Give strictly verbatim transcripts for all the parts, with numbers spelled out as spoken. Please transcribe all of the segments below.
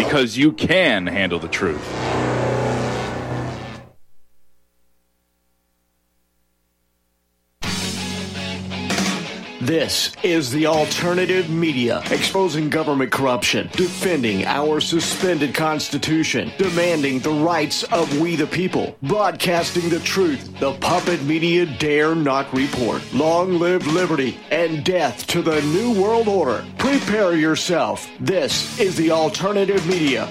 because you can handle the truth. This is the Alternative Media, exposing government corruption, defending our suspended Constitution, demanding the rights of we the people, broadcasting the truth the puppet media dare not report. Long live liberty and death to the New World Order. Prepare yourself. This is the Alternative Media.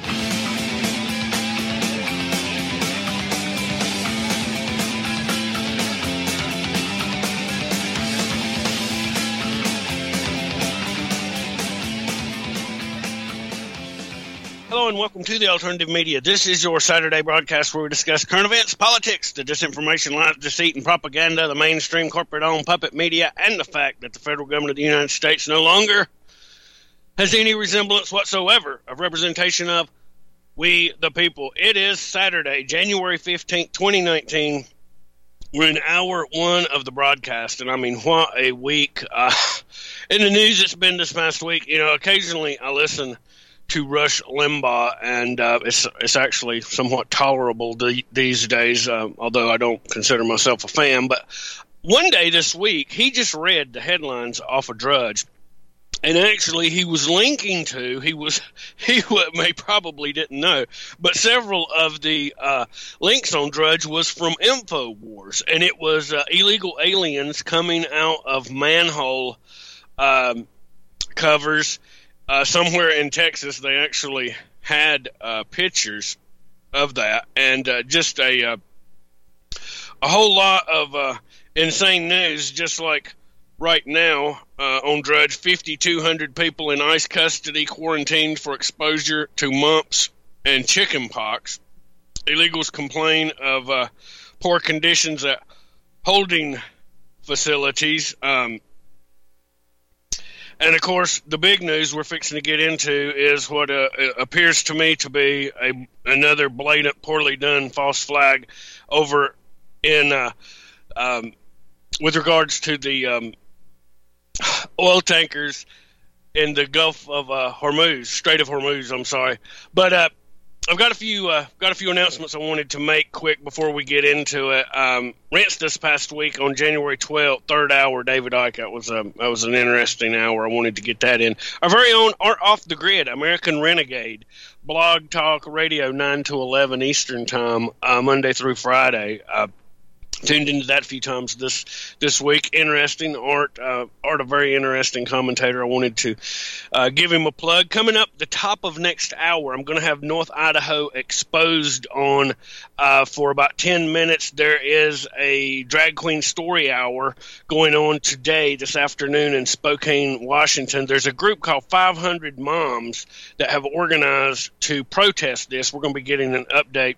Hello and welcome to the Alternative Media. This is your Saturday broadcast where we discuss current events, politics, the disinformation, lies, deceit, and propaganda, the mainstream corporate-owned puppet media, and the fact that the federal government of the United States no longer has any resemblance whatsoever of representation of we the people. It is Saturday, January fifteenth, twenty nineteen. We're in hour one of the broadcast, and I mean, what a week. Uh, in the news it's been this past week, you know, occasionally I listen to Rush Limbaugh, and uh, it's it's actually somewhat tolerable de- these days, uh, although I don't consider myself a fan. But one day this week, he just read the headlines off of Drudge, and actually he was linking to, he was, he may probably didn't know, but several of the uh, links on Drudge was from InfoWars, and it was uh, illegal aliens coming out of manhole um, covers. Uh, somewhere in Texas, they actually had uh, pictures of that, and uh, just a uh, a whole lot of uh, insane news. Just like right now uh, on Drudge, fifty-two hundred people in ICE custody quarantined for exposure to mumps and chicken pox. Illegals complain of uh, poor conditions at holding facilities. Um, And, of course, the big news we're fixing to get into is what uh, appears to me to be a, another blatant, poorly done false flag over in uh, um, with regards to the um, oil tankers in the Gulf of uh, Hormuz, Strait of Hormuz, I'm sorry. But uh, I've got a few uh, got a few announcements I wanted to make quick before we get into it. Um, rants this past week on January twelfth, third hour, David Icke. That was, um, that was an interesting hour. I wanted to get that in. Our very own Art Off the Grid, American Renegade, Blog Talk Radio, nine to eleven Eastern Time, uh, Monday through Friday. Uh, tuned into that a few times this this week. Interesting. Art, uh, Art, a very interesting commentator. I wanted to uh, give him a plug. Coming up the top of next hour, I'm going to have North Idaho Exposed on uh, for about ten minutes. There is a drag queen story hour going on today, this afternoon in Spokane, Washington. There's a group called five hundred Moms that have organized to protest this. We're going to be getting an update.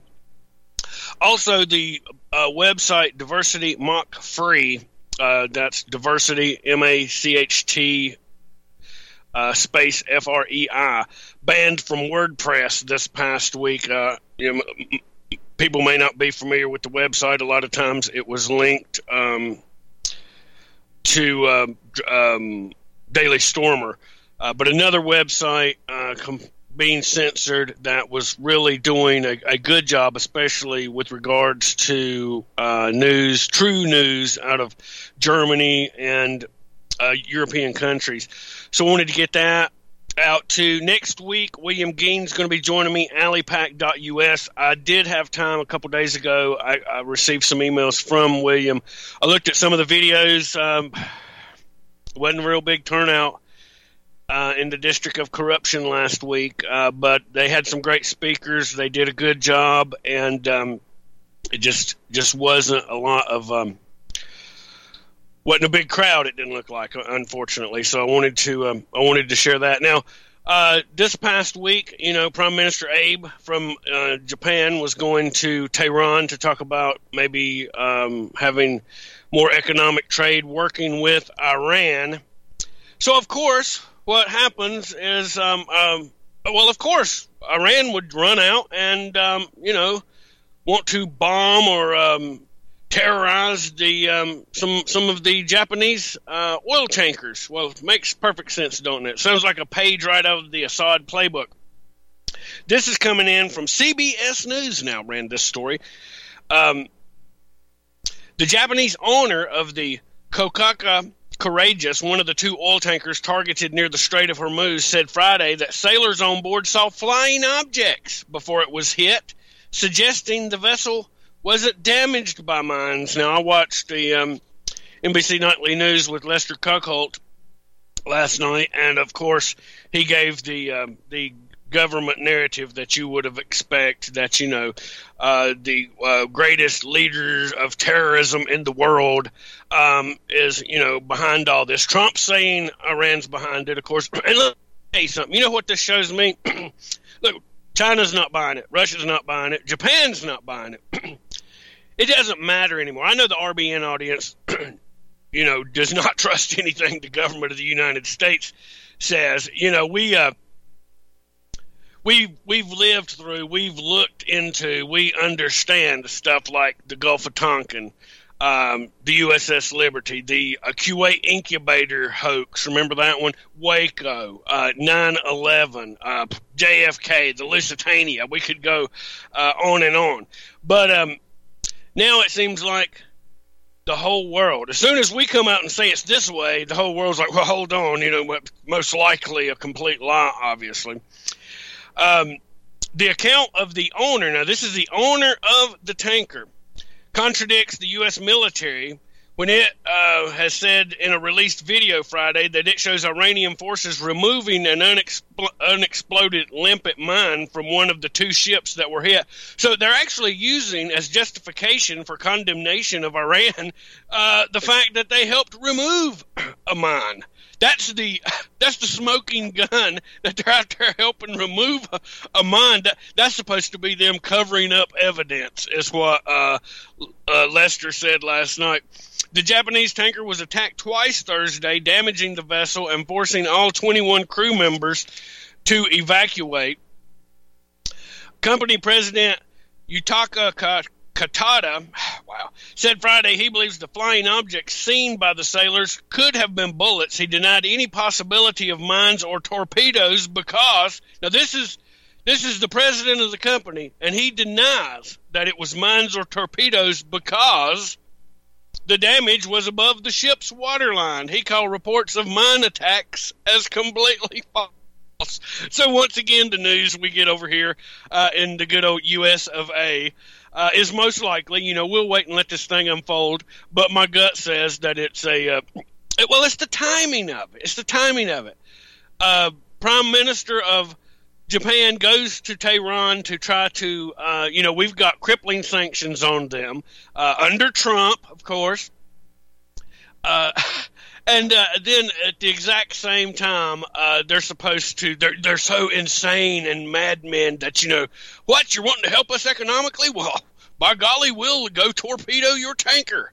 Also, the uh, website Diversity Mock Free, uh, that's Diversity, M A C H T, uh, space F R E I, banned from WordPress this past week. Uh, you know, m- people may not be familiar with the website. A lot of times it was linked um, to uh, um, Daily Stormer. Uh, but another website uh, com- being censored that was really doing a, a good job, especially with regards to uh, news, true news out of Germany and uh, European countries. So I wanted to get that out to next week. William Gein's going to be joining me, Alipac dot U S. I did have time a couple days ago. I, I received some emails from William. I looked at some of the videos. Um, wasn't a real big turnout Uh, in the District of Corruption last week, uh, but they had some great speakers. They did a good job, and um, it just just wasn't a lot of um, wasn't a big crowd. It didn't look like, unfortunately. So I wanted to um, I wanted to share that. Now, uh, this past week, you know, Prime Minister Abe from uh, Japan was going to Tehran to talk about maybe um, having more economic trade, working with Iran. So, of course, what happens is, um, um, well, of course, Iran would run out and, um, you know, want to bomb or um, terrorize the um, some some of the Japanese uh, oil tankers. Well, it makes perfect sense, don't it? Sounds like a page right out of the Assad playbook. This is coming in from C B S News now, ran this story. Um, the Japanese owner of the Kokaka Courageous, one of the two oil tankers targeted near the Strait of Hormuz, said Friday that sailors on board saw flying objects before it was hit, suggesting the vessel wasn't damaged by mines. Now, I watched the um, N B C Nightly News with Lester Kuckholt last night, and of course, he gave the uh, the government narrative that you would have expected, that, you know, uh, the uh, greatest leaders of terrorism in the world um, is, you know, behind all this. Trump saying Iran's behind it, of course. And look, hey, something. You know what this shows me? Look, China's not buying it. Russia's not buying it. Japan's not buying it. It doesn't matter anymore. I know the R B N audience, you know, does not trust anything the government of the United States says. You know, we, uh, We've, we've lived through, we've looked into, we understand stuff like the Gulf of Tonkin, um, the U S S Liberty, the uh, Kuwait incubator hoax, remember that one? Waco, uh, nine eleven, uh, J F K, the Lusitania. We could go uh, on and on. But um, now it seems like the whole world, as soon as we come out and say it's this way, the whole world's like, well, hold on, you know, most likely a complete lie, obviously. Um, the account of the owner, now this is the owner of the tanker, contradicts the U S military when it uh, has said in a released video Friday that it shows Iranian forces removing an unexpl- unexploded limpet mine from one of the two ships that were hit. So they're actually using as justification for condemnation of Iran uh, the fact that they helped remove a mine. That's the that's the smoking gun that they're out there helping remove a, a mine. That, that's supposed to be them covering up evidence, is what uh, uh, Lester said last night. The Japanese tanker was attacked twice Thursday, damaging the vessel and forcing all twenty-one crew members to evacuate. Company president Yutaka Katada, wow, said Friday he believes the flying objects seen by the sailors could have been bullets. He denied any possibility of mines or torpedoes because, now this is this is the president of the company, and he denies that it was mines or torpedoes because the damage was above the ship's waterline. He called reports of mine attacks as completely false. So once again, the news we get over here uh, in the good old U S of A uh, is most likely, you know, we'll wait and let this thing unfold, but my gut says that it's a, uh, it, well, it's the timing of it. It's the timing of it. Uh, Prime Minister of Japan goes to Tehran to try to, uh, you know, we've got crippling sanctions on them uh, under Trump, of course. Uh, and uh, then at the exact same time, uh, they're supposed to, they're, they're so insane and madmen that, you know, what, you're wanting to help us economically? Well, by golly, we'll go torpedo your tanker.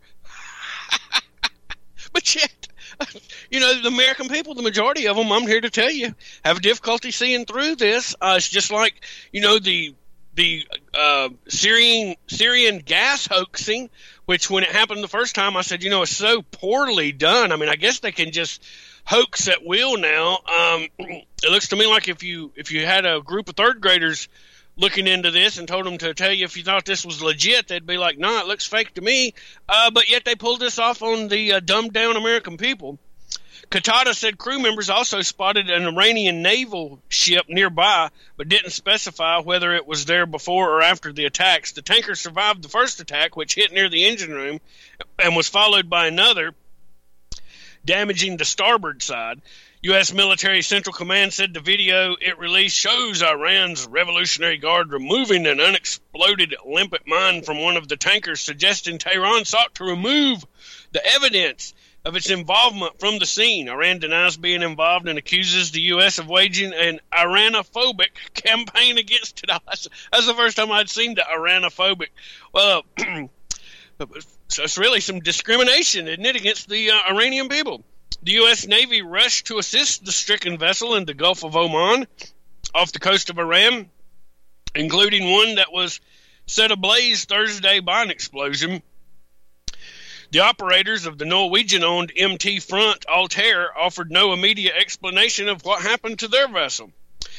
But yet, you know, the American people, the majority of them, I'm here to tell you, have difficulty seeing through this. Uh, it's just like, you know, the the uh, Syrian Syrian gas hoaxing, which when it happened the first time, I said, you know, it's so poorly done. I mean, I guess they can just hoax at will now. Um, it looks to me like if you if you had a group of third graders looking into this and told them to tell you if you thought this was legit, they'd be like, nah, it looks fake to me. Uh, but yet they pulled this off on the uh, dumbed-down American people. Katada said crew members also spotted an Iranian naval ship nearby, but didn't specify whether it was there before or after the attacks. The tanker survived the first attack, which hit near the engine room, and was followed by another, damaging the starboard side. U S Military Central Command said the video it released shows Iran's Revolutionary Guard removing an unexploded limpet mine from one of the tankers, suggesting Tehran sought to remove the evidence of its involvement from the scene. Iran denies being involved and accuses the U S of waging an Iranophobic campaign against it. That's, that's the first time I'd seen the Iranophobic. Well, so it's really some discrimination, isn't it, against the uh, Iranian people. The U S Navy rushed to assist the stricken vessel in the Gulf of Oman off the coast of Iran, including one that was set ablaze Thursday by an explosion. The operators of the Norwegian-owned M T Front Altair offered no immediate explanation of what happened to their vessel.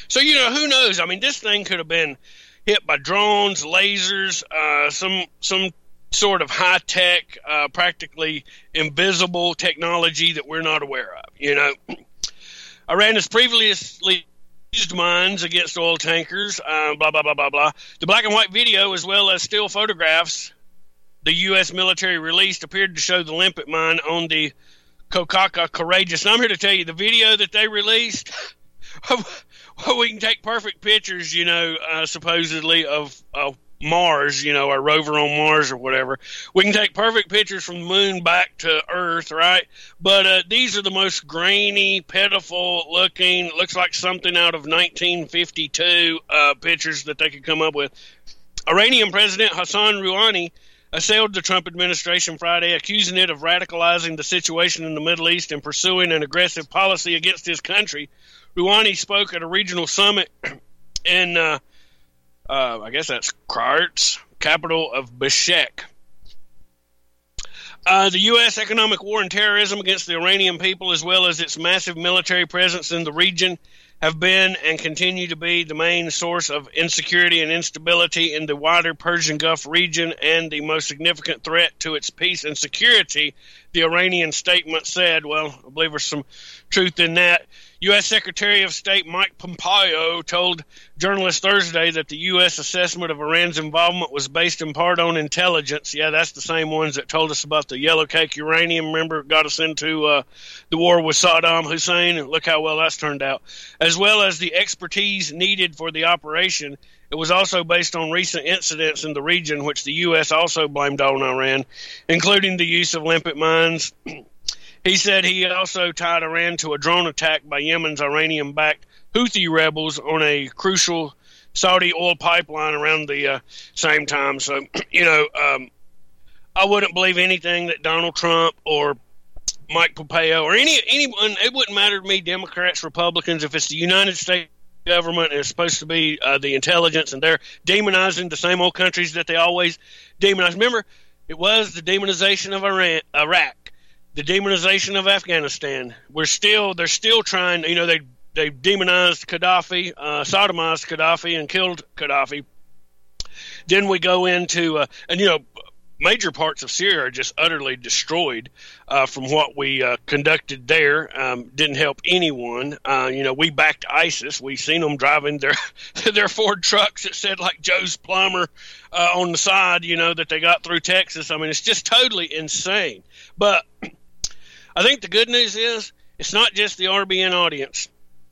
So, you know, who knows? I mean, this thing could have been hit by drones, lasers, uh, some some sort of high-tech, uh, practically invisible technology that we're not aware of, you know. Iran has previously used mines against oil tankers, uh, blah, blah, blah, blah, blah. The black and white video, as well as still photographs the U S military released, appeared to show the limpet mine on the Kokaka Courageous. And I'm here to tell you, the video that they released, well, we can take perfect pictures, you know, uh, supposedly of, of Mars, you know, our rover on Mars or whatever. We can take perfect pictures from the moon back to Earth, right? But uh, these are the most grainy, pitiful looking, looks like something out of nineteen fifty-two uh, pictures that they could come up with. Iranian President Hassan Rouhani assailed the Trump administration Friday, accusing it of radicalizing the situation in the Middle East and pursuing an aggressive policy against his country. Rouhani spoke at a regional summit in uh, Uh, I guess that's Karts, capital of Bishkek. Uh, the U S economic war and terrorism against the Iranian people, as well as its massive military presence in the region, have been and continue to be the main source of insecurity and instability in the wider Persian Gulf region and the most significant threat to its peace and security, the Iranian statement said. Well, I believe there's some truth in that. U S Secretary of State Mike Pompeo told journalists Thursday that the U S assessment of Iran's involvement was based in part on intelligence. Yeah, that's the same ones that told us about the yellow cake uranium. Remember, got us into uh, the war with Saddam Hussein. Look how well that's turned out. As well as the expertise needed for the operation. It was also based on recent incidents in the region, which the U S also blamed on Iran, including the use of limpet mines. He said he also tied Iran to a drone attack by Yemen's Iranian-backed Houthi rebels on a crucial Saudi oil pipeline around the uh, same time. So, you know, um, I wouldn't believe anything that Donald Trump or Mike Pompeo or any anyone, it wouldn't matter to me, Democrats, Republicans, if it's the United States government and it's supposed to be uh, the intelligence, and they're demonizing the same old countries that they always demonize. Remember, it was the demonization of Iran, Iraq. The demonization of Afghanistan. We're still, they're still trying, you know, they they demonized Gaddafi, uh, sodomized Gaddafi, and killed Gaddafi. Then we go into, uh, and you know, major parts of Syria are just utterly destroyed uh, from what we uh, conducted there. Um, didn't help anyone. Uh, you know, we backed ISIS. We seen them driving their their Ford trucks that said like Joe's Plumber uh, on the side. You know, that they got through Texas. I mean, it's just totally insane. But I think the good news is it's not just the R B N audience.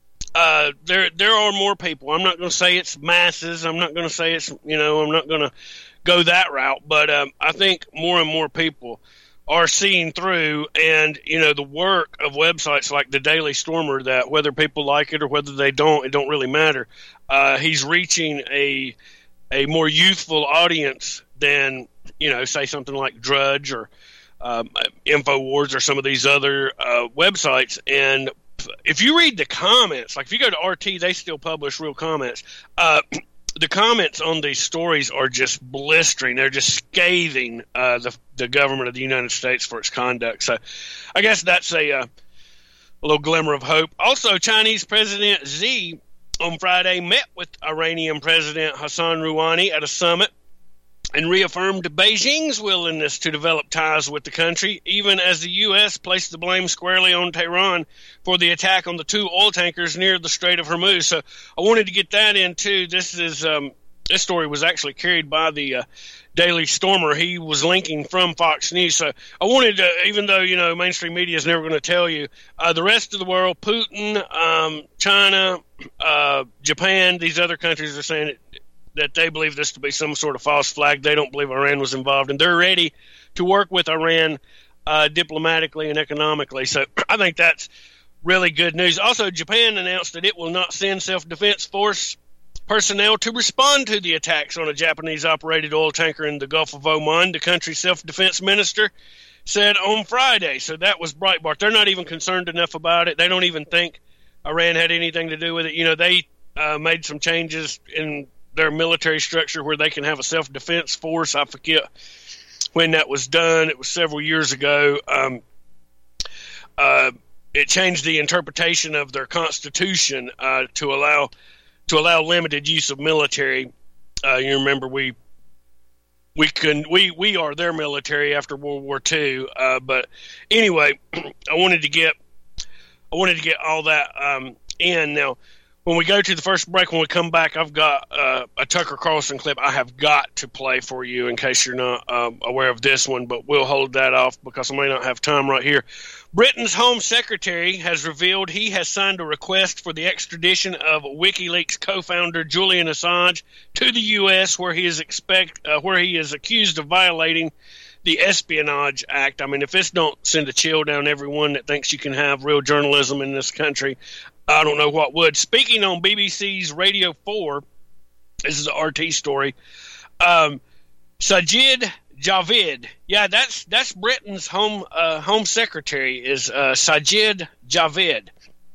Uh, there there are more people. I'm not going to say it's masses. I'm not going to say it's, you know, I'm not going to go that route. But um, I think more and more people are seeing through, and, you know, the work of websites like the Daily Stormer, that whether people like it or whether they don't, it don't really matter. Uh, he's reaching a a more youthful audience than, you know, say something like Drudge or Um, InfoWars or some of these other uh, websites. And if you read the comments, like if you go to R T, they still publish real comments. Uh, the comments on these stories are just blistering. They're just scathing uh, the, the government of the United States for its conduct. So I guess that's a, uh, a little glimmer of hope. Also, Chinese President Xi on Friday met with Iranian President Hassan Rouhani at a summit and reaffirmed Beijing's willingness to develop ties with the country, even as the U S placed the blame squarely on Tehran for the attack on the two oil tankers near the Strait of Hormuz. So I wanted to get that in, too. This is um, this story was actually carried by the uh, Daily Stormer. He was linking from Fox News. So I wanted to, even though, you know, mainstream media is never going to tell you, uh, the rest of the world, Putin, um, China, uh, Japan, these other countries are saying it, that they believe this to be some sort of false flag. They don't believe Iran was involved, and they're ready to work with Iran uh, diplomatically and economically. So I think that's really good news. Also, Japan announced that it will not send self-defense force personnel to respond to the attacks on a Japanese-operated oil tanker in the Gulf of Oman, the country's self-defense minister said on Friday. So that was Breitbart. They're not even concerned enough about it. They don't even think Iran had anything to do with it. You know, they uh, made some changes in their military structure where they can have a self-defense force. I forget when that was done. It was several years ago. Um, uh, it changed the interpretation of their constitution uh, to allow to allow limited use of military. Uh, you remember we we can we we are their military after World War Two. Uh, but anyway, I wanted to get I wanted to get all that um, in now. When we go to the first break, when we come back, I've got uh, a Tucker Carlson clip I have got to play for you in case you're not um, aware of this one, but we'll hold that off because I may not have time right here. Britain's Home Secretary has revealed he has signed a request for the extradition of WikiLeaks co-founder Julian Assange to the U S, where he is expect uh, where he is accused of violating the Espionage Act. I mean, if this don't send a chill down everyone that thinks you can have real journalism in this country, I don't know what would. Speaking on B B C's Radio four, this is an R T story, um, Sajid Javid, yeah, that's that's Britain's home uh, home secretary, is uh, Sajid Javid,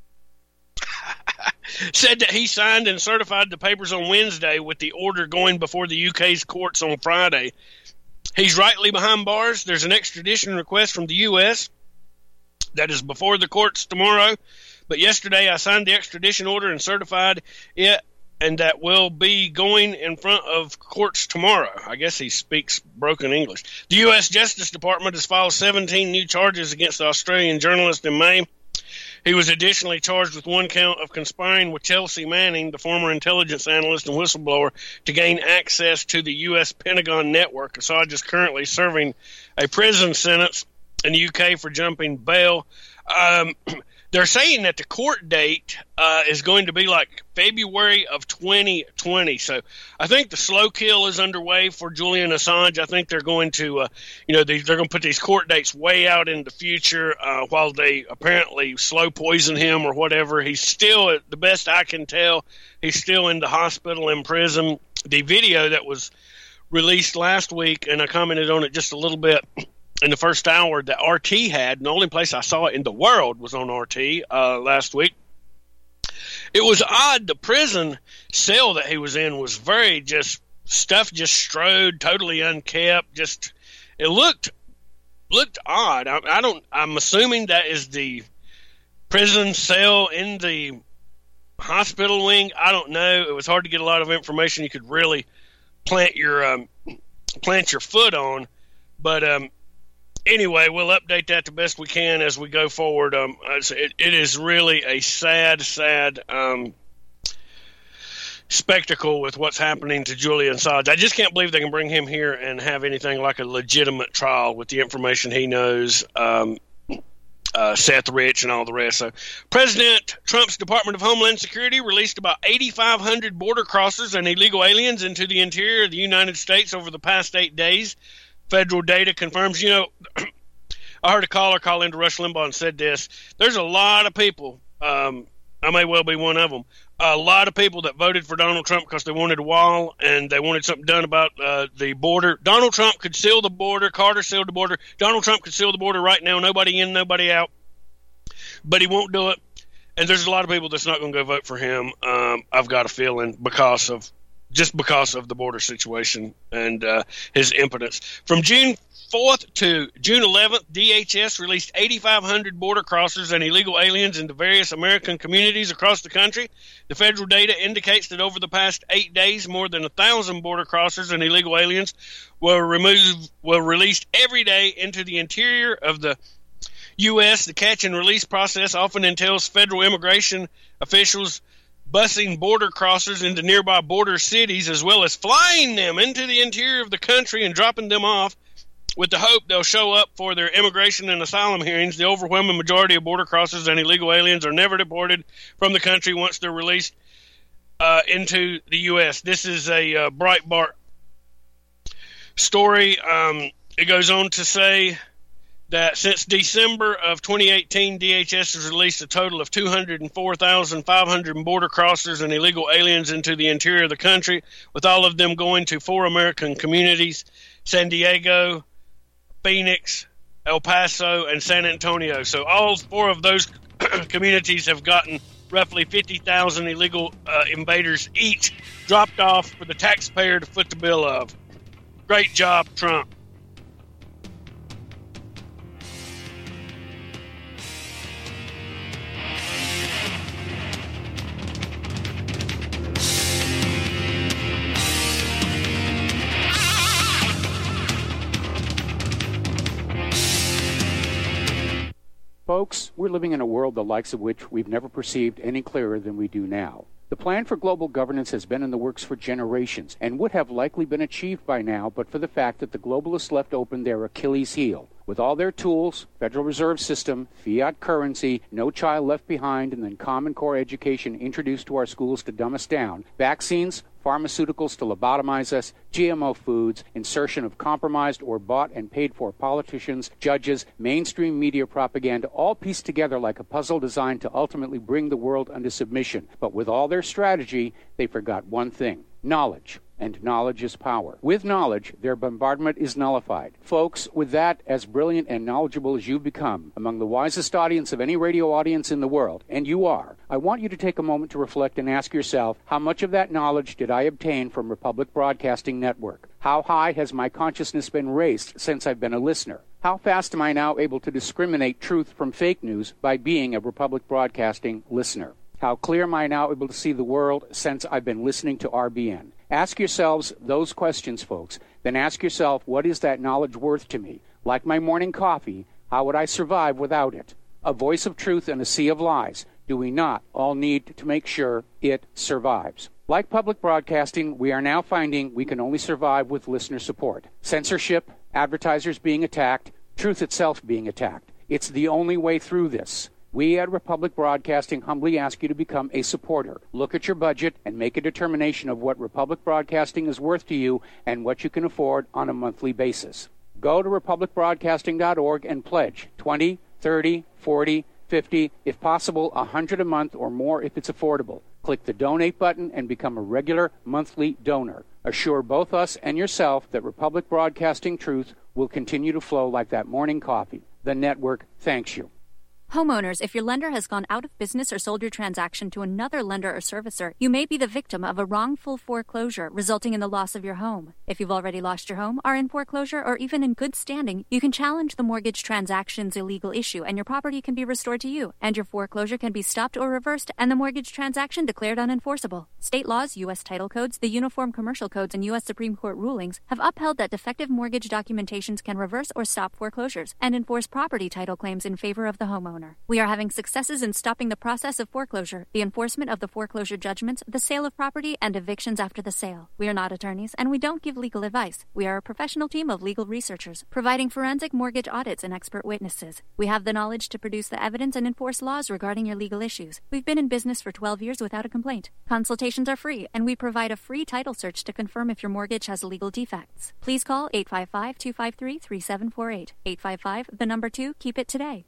said that he signed and certified the papers on Wednesday with the order going before the U K's courts on Friday. He's rightly behind bars. There's an extradition request from the U S that is before the courts tomorrow. But yesterday I signed the extradition order and certified it, and that will be going in front of courts tomorrow. I guess he speaks broken English. The U S Justice Department has filed seventeen new charges against the Australian journalist in May. He was additionally charged with one count of conspiring with Chelsea Manning, the former intelligence analyst and whistleblower, to gain access to the U S Pentagon network. Assange is currently serving a prison sentence in the U K for jumping bail. Um, they're saying that the court date uh, is going to be like February of twenty twenty. So I think the slow kill is underway for Julian Assange. I think they're going to, uh, you know, they, they're going to put these court dates way out in the future uh, while they apparently slow poison him or whatever. He's still, the best I can tell, he's still in the hospital, in prison. The video that was released last week, and I commented on it just a little bit in the first hour, that R T had, and the only place I saw it in the world was on R T uh, last week. It was odd. The prison cell that he was in was very just, stuff just strode, totally unkept. Just, it looked looked odd. I, I don't, I'm assuming that is the prison cell in the hospital wing. I don't know. It was hard to get a lot of information you could really plant your, um, plant your foot on. But, um, anyway, we'll update that the best we can as we go forward. Um, it, it is really a sad, sad um, spectacle with what's happening to Julian Assange. I just can't believe they can bring him here and have anything like a legitimate trial with the information he knows, um, uh, Seth Rich and all the rest. So, President Trump's Department of Homeland Security released about eighty-five hundred border crossers and illegal aliens into the interior of the United States over the past eight days. Federal data confirms, you know, I heard a caller call into Rush Limbaugh and said this. There's a lot of people, um, I may well be one of them, a lot of people that voted for Donald Trump because they wanted a wall and they wanted something done about uh, the border. Donald Trump could seal the border. Carter sealed the border. Donald Trump could seal the border right now. Nobody in, nobody out. But he won't do it. And there's a lot of people that's not going to go vote for him. Um, I've got a feeling because of just because of the border situation and uh, his impotence. From June fourth to June eleventh, D H S released eighty-five hundred border crossers and illegal aliens into various American communities across the country. The federal data indicates that over the past eight days, more than one thousand border crossers and illegal aliens were removed, were released every day into the interior of the U S. The catch and release process often entails federal immigration officials busing border crossers into nearby border cities, as well as flying them into the interior of the country and dropping them off with the hope they'll show up for their immigration and asylum hearings. The overwhelming majority of border crossers and illegal aliens are never deported from the country once they're released uh, into the U S. This is a uh, Breitbart story. Um, it goes on to say that since December of twenty eighteen, D H S has released a total of two hundred four thousand five hundred border crossers and illegal aliens into the interior of the country, with all of them going to four American communities: San Diego, Phoenix, El Paso, and San Antonio. So all four of those communities have gotten roughly fifty thousand illegal uh, invaders each dropped off for the taxpayer to foot the bill of. Great job, Trump. Folks, we're living in a world the likes of which we've never perceived any clearer than we do now. The plan for global governance has been in the works for generations and would have likely been achieved by now but for the fact that the globalists left open their Achilles heel. With all their tools, Federal Reserve System, fiat currency, no child left behind, and then Common Core education introduced to our schools to dumb us down, vaccines, pharmaceuticals to lobotomize us, G M O foods, insertion of compromised or bought and paid for politicians, judges, mainstream media propaganda, all pieced together like a puzzle designed to ultimately bring the world under submission. But with all their strategy, they forgot one thing: knowledge. And knowledge is power. With knowledge, their bombardment is nullified. Folks, with that, as brilliant and knowledgeable as you've become, among the wisest audience of any radio audience in the world, and you are, I want you to take a moment to reflect and ask yourself, how much of that knowledge did I obtain from Republic Broadcasting Network? How high has my consciousness been raised since I've been a listener? How fast am I now able to discriminate truth from fake news by being a Republic Broadcasting listener? How clear am I now able to see the world since I've been listening to R B N? Ask yourselves those questions, folks. Then ask yourself, what is that knowledge worth to me? Like my morning coffee, how would I survive without it? A voice of truth in a sea of lies. Do we not all need to make sure it survives? Like public broadcasting, we are now finding we can only survive with listener support. Censorship, advertisers being attacked, truth itself being attacked. It's the only way through this. We at Republic Broadcasting humbly ask you to become a supporter. Look at your budget and make a determination of what Republic Broadcasting is worth to you and what you can afford on a monthly basis. Go to republic broadcasting dot org and pledge twenty, thirty, forty, fifty, if possible one hundred a month or more if it's affordable. Click the donate button and become a regular monthly donor. Assure both us and yourself that Republic Broadcasting truth will continue to flow like that morning coffee. The network thanks you. Homeowners, if your lender has gone out of business or sold your transaction to another lender or servicer, you may be the victim of a wrongful foreclosure resulting in the loss of your home. If you've already lost your home, are in foreclosure, or even in good standing, you can challenge the mortgage transaction's illegal issue and your property can be restored to you, and your foreclosure can be stopped or reversed and the mortgage transaction declared unenforceable. State laws, U S title codes, the Uniform Commercial Codes, and U S Supreme Court rulings have upheld that defective mortgage documentations can reverse or stop foreclosures and enforce property title claims in favor of the homeowner. We are having successes in stopping the process of foreclosure, the enforcement of the foreclosure judgments, the sale of property, and evictions after the sale. We are not attorneys, and we don't give legal advice. We are a professional team of legal researchers, providing forensic mortgage audits and expert witnesses. We have the knowledge to produce the evidence and enforce laws regarding your legal issues. We've been in business for twelve years without a complaint. Consultations are free, and we provide a free title search to confirm if your mortgage has legal defects. Please call eight five five, two five three, three seven four eight. eight five five, the number two, keep it today.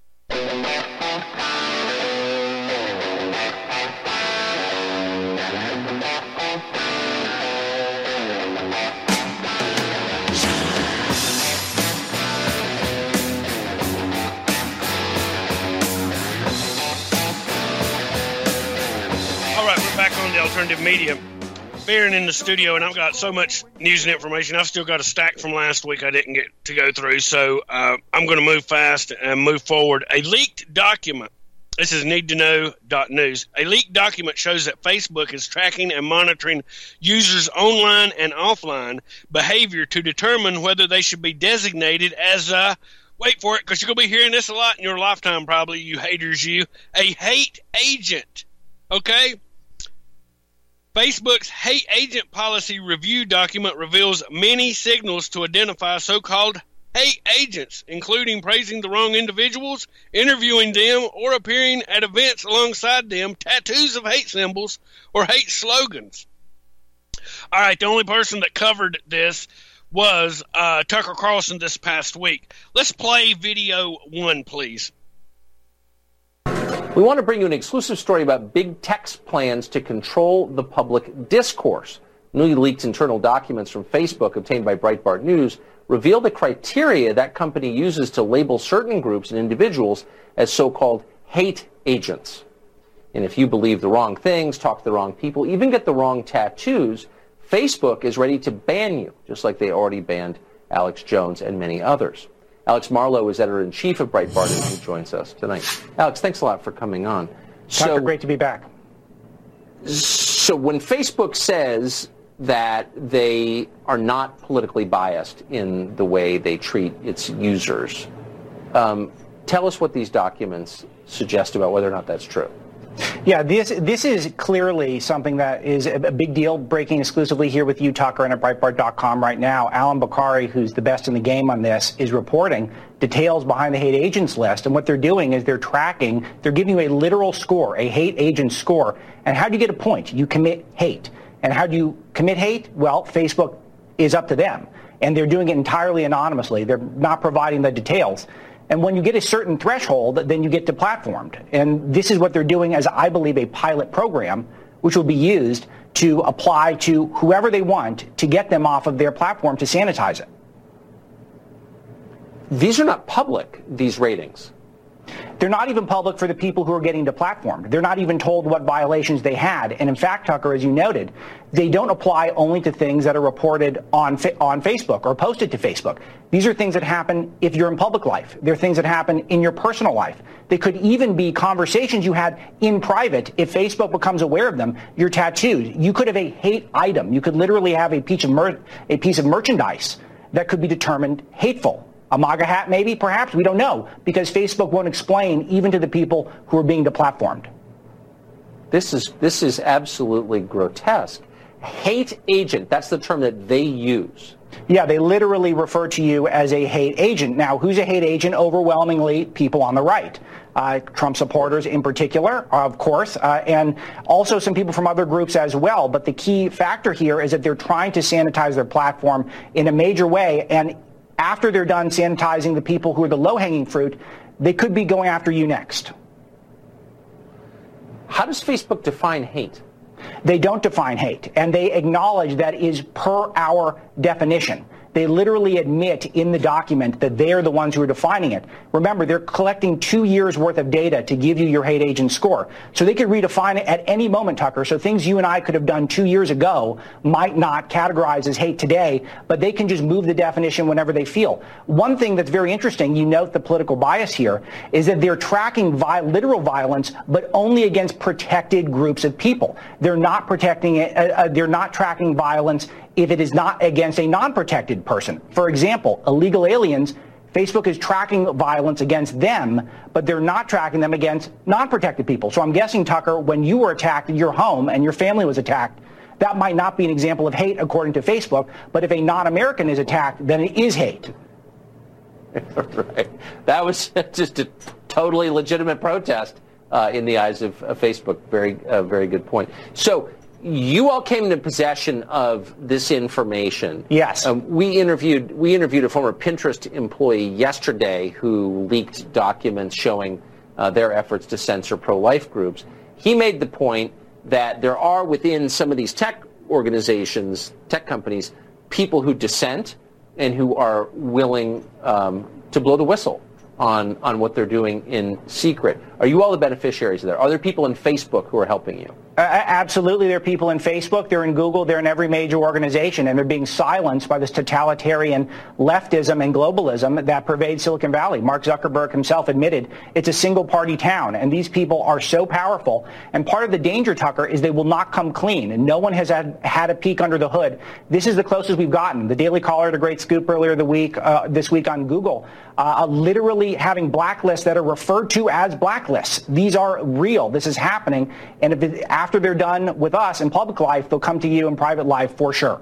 All right, we're back on the alternative media. Baron in the studio, and I've got so much news and information. I've still got a stack from last week I didn't get to go through, so uh, I'm going to move fast and move forward. A leaked document. This is need to know dot news. A leaked document shows that Facebook is tracking and monitoring users' online and offline behavior to determine whether they should be designated as a, wait for it, because you're going to be hearing this a lot in your lifetime probably, you haters, you, a hate agent. Okay? Facebook's hate agent policy review document reveals many signals to identify so-called hate agents, including praising the wrong individuals, interviewing them, or appearing at events alongside them, tattoos of hate symbols, or hate slogans. All right, the only person that covered this was uh, Tucker Carlson this past week. Let's play video one, please. We want to bring you an exclusive story about big tech's plans to control the public discourse. Newly leaked internal documents from Facebook obtained by Breitbart News reveal the criteria that company uses to label certain groups and individuals as so-called hate agents. And if you believe the wrong things, talk to the wrong people, even get the wrong tattoos, Facebook is ready to ban you, just like they already banned Alex Jones and many others. Alex Marlow is editor-in-chief of Breitbart, and he joins us tonight. Alex, thanks a lot for coming on. Tucker, so, great to be back. So when Facebook says that they are not politically biased in the way they treat its users, um, Tell us what these documents suggest about whether or not that's true. Yeah, this this is clearly something that is a big deal, breaking exclusively here with you, Tucker, and at Breitbart dot com right now. Alan Bakari, who's the best in the game on this, is reporting details behind the hate agents list. And what they're doing is they're tracking, they're giving you a literal score, a hate agent score. And how do you get a point? You commit hate. And how do you commit hate? Well, Facebook is up to them. And they're doing it entirely anonymously. They're not providing the details. And when you get a certain threshold, then you get deplatformed. And this is what they're doing as, I believe, a pilot program, which will be used to apply to whoever they want to get them off of their platform to sanitize it. These are not public, these ratings. They're not even public for the people who are getting deplatformed. They're not even told what violations they had. And in fact, Tucker, as you noted, they don't apply only to things that are reported on on Facebook or posted to Facebook. These are things that happen if you're in public life. They're things that happen in your personal life. They could even be conversations you had in private. If Facebook becomes aware of them, your tattoos. You could have a hate item. You could literally have a piece of mer- a piece of merchandise that could be determined hateful. A MAGA hat, maybe, perhaps, we don't know, because Facebook won't explain even to the people who are being deplatformed. This is this is absolutely grotesque. Hate agent, that's the term that they use. Yeah, they literally refer to you as a hate agent. Now, who's a hate agent? Overwhelmingly, people on the right. Uh, Trump supporters in particular, of course, uh, and also some people from other groups as well. But the key factor here is that they're trying to sanitize their platform in a major way, and after they're done sanitizing the people who are the low-hanging fruit, they could be going after you next. How does Facebook define hate? They don't define hate, and they acknowledge that is per our definition. They literally admit in the document that they are the ones who are defining it. Remember, they're collecting two years' worth of data to give you your hate agent score. So they could redefine it at any moment, Tucker. So things you and I could have done two years ago might not categorize as hate today, but they can just move the definition whenever they feel. One thing that's very interesting, you note the political bias here, is that they're tracking vi- literal violence, but only against protected groups of people. They're not protecting it. Uh, uh, they're not tracking violence if it is not against a non-protected person. For example, illegal aliens, Facebook is tracking violence against them, but they're not tracking them against non-protected people. So I'm guessing, Tucker, when you were attacked in your home and your family was attacked, that might not be an example of hate according to Facebook, but if a non-American is attacked, then it is hate. Right. That was just a totally legitimate protest uh, in the eyes of, of Facebook. Very, uh, very good point. So you all came into possession of this information. Yes. Um, we interviewed we interviewed a former Pinterest employee yesterday who leaked documents showing uh, their efforts to censor pro-life groups. He made the point that there are within some of these tech organizations, tech companies, people who dissent and who are willing um, to blow the whistle on, on what they're doing in secret. Are you all the beneficiaries of that? Are there people in Facebook who are helping you? Uh, absolutely. There are people in Facebook, they're in Google, they're in every major organization, and they're being silenced by this totalitarian leftism and globalism that pervades Silicon Valley. Mark Zuckerberg himself admitted it's a single-party town, and these people are so powerful. And part of the danger, Tucker, is they will not come clean, and no one has had, had a peek under the hood. This is the closest we've gotten. The Daily Caller had a great scoop earlier the week, uh, this week on Google, uh, literally having blacklists that are referred to as blacklists. These are real. This is happening, and if it, after they're done with us in public life, they'll come to you in private life for sure.